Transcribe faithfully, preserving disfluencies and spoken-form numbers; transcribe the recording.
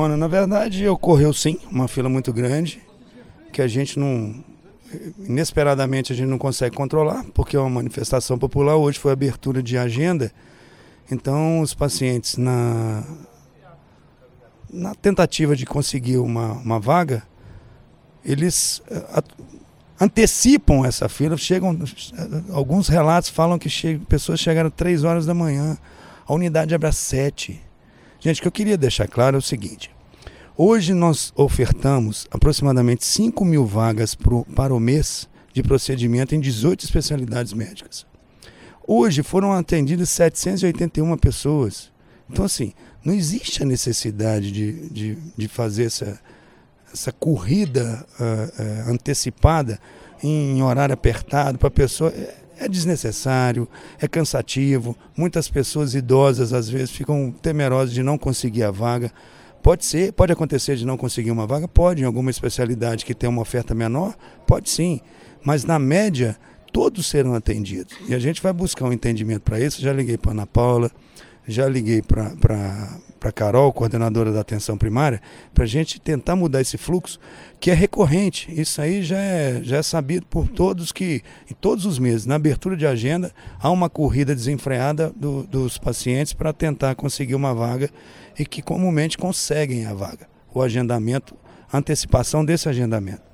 funciona? Na verdade, ocorreu sim uma fila muito grande, que a gente não, inesperadamente a gente não consegue controlar, porque é uma manifestação popular. Hoje foi abertura de agenda, então os pacientes na, na tentativa de conseguir uma, uma vaga, eles a, antecipam essa fila, chegam, alguns relatos falam que che, pessoas chegaram três horas da manhã, a unidade abre às sete. Gente, o que eu queria deixar claro é o seguinte: hoje nós ofertamos aproximadamente cinco mil vagas pro, para o mês de procedimento em dezoito especialidades médicas. Hoje foram atendidas setecentas e oitenta e uma pessoas. Então, assim, não existe a necessidade de, de, de fazer essa, essa corrida uh, uh, antecipada em horário apertado para a pessoa. É desnecessário, é cansativo. Muitas pessoas idosas às vezes ficam temerosas de não conseguir a vaga. Pode ser, pode acontecer de não conseguir uma vaga, pode, em alguma especialidade que tem uma oferta menor, pode sim. Mas na média, todos serão atendidos. E a gente vai buscar um entendimento para isso. Já liguei para a Ana Paula, já liguei para a Carol, coordenadora da atenção primária, para a gente tentar mudar esse fluxo, que é recorrente. Isso aí já é, já é sabido por todos que, em todos os meses, na abertura de agenda, há uma corrida desenfreada do, dos pacientes para tentar conseguir uma vaga e que comumente conseguem a vaga, o agendamento, a antecipação desse agendamento.